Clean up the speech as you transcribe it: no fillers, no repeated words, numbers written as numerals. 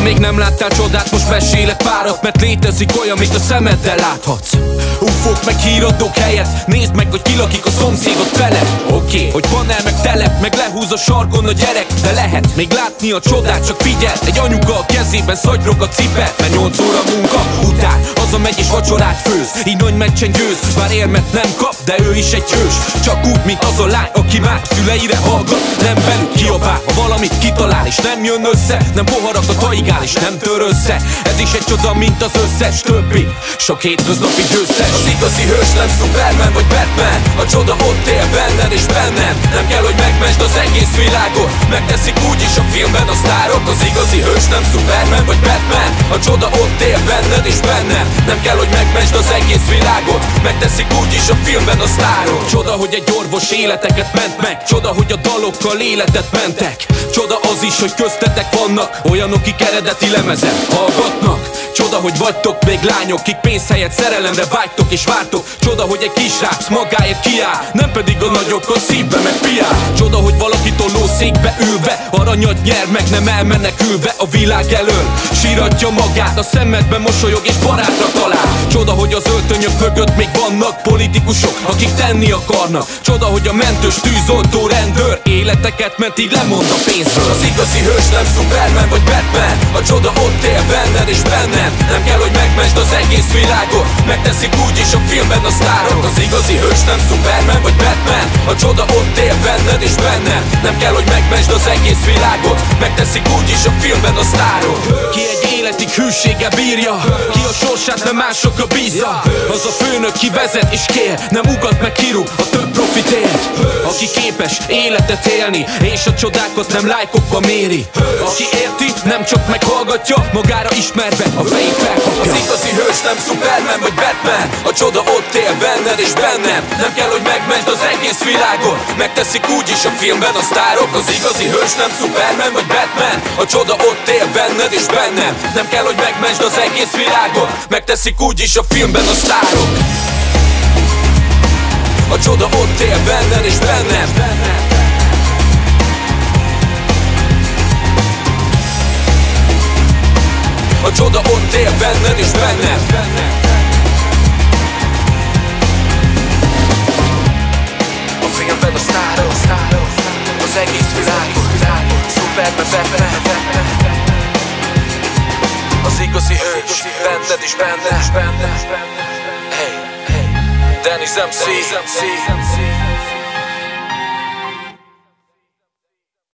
még nem láttál csodát, most mesélek párat, mert létezik olyan, amit a szemeddel láthatsz. Ufók meg híradók helyett, nézd meg, hogy kilakik a szomszédod felett. Oké, hogy panel meg telep, meg lehúz a sarkon a gyerek, de lehet még látni a csodát, csak figyel. Egy anyuka a kezében szagyrog a cipet, mert 8 óra munka után hazamegy és vacsorát főz, így nagy meccsen győz. Bár érmet nem kap, de ő is egy hős, csak úgy, mint az a lány, aki már szüleire hallgat. Nem velük kiabál, ha valamit kitalál, és nem jön össze, nem poharakat haigál, és nem tör össze. Ez is egy csoda, mint az összes többi, sok hétköznapi győztes. Az igazi hős nem Superman vagy Batman, a csoda ott él benned és bennem. Nem kell, hogy megmesd az egész világot, megteszik úgyis a filmben a sztárok. Az igazi hős nem Superman vagy Batman, a csoda ott él benned és bennem. Nem kell, hogy megmesd az egész világot, megteszik úgyis a filmben a sztárok. Csoda, hogy egy orvos életeket ment meg, csoda, hogy a dalokkal életet mentek. Csoda az is, hogy köztetek vannak olyanok, kik eredeti lemezen hallgatnak. Csoda, hogy vagytok még lányok, kik pénz helyett szerelemre vágytok és vártok. Csoda, hogy egy kisrác magáért kiáll, nem pedig a nagyokkal szívbe meg piál. Csoda, hogy valaki tolószékbe ülve aranyat nyer, meg nem elmenekülve a világ elől. Síratja magát, a szemedben mosolyog és barátra talál. Csoda, hogy az öltönyök mögött még vannak politikusok, akik tenni akarnak. Csoda, hogy a mentős tűzoltó rendőr életeket ment, így lemond a pénzről. Az igazi hős nem Superman vagy Batman, a csoda ott él benned és bennem. Nem kell, hogy megmesd az egész világot, megteszik úgyis a filmben a sztárok. Az igazi hős nem Superman vagy Batman, a csoda ott él benned és bennem. Nem kell, hogy megmesd az egész világot, megteszik úgyis a filmben a sztárok. Ki egy életig hűséggel bírja, ki a sorsát nem másokra bízza. Az a főnök, ki vezet és kér, nem ugat meg kirúg a több profitért. Aki képes életet élni, és a csodákat nem lájkokba méri. Aki érti, nem csak meghallgatja, magára ismerve a fejét felkapja. Az igazi hős nem Superman vagy Batman, a csoda ott él benned és bennem. Nem kell, hogy megmesd az egész világot, megteszik úgyis a filmben a sztárok. Az igazi hős nem Superman vagy Batman, a csoda ott él benned és bennem. Nem kell, hogy megmesd az egész világot, megteszik úgyis a filmben a sztárok. A csoda ott él benned és bennem. A csoda ott él benned és bennem. A filmben a sztárok, az egész világot. Superman, Batman, az igazi hős benned és bennem. Hey, Dennis MC.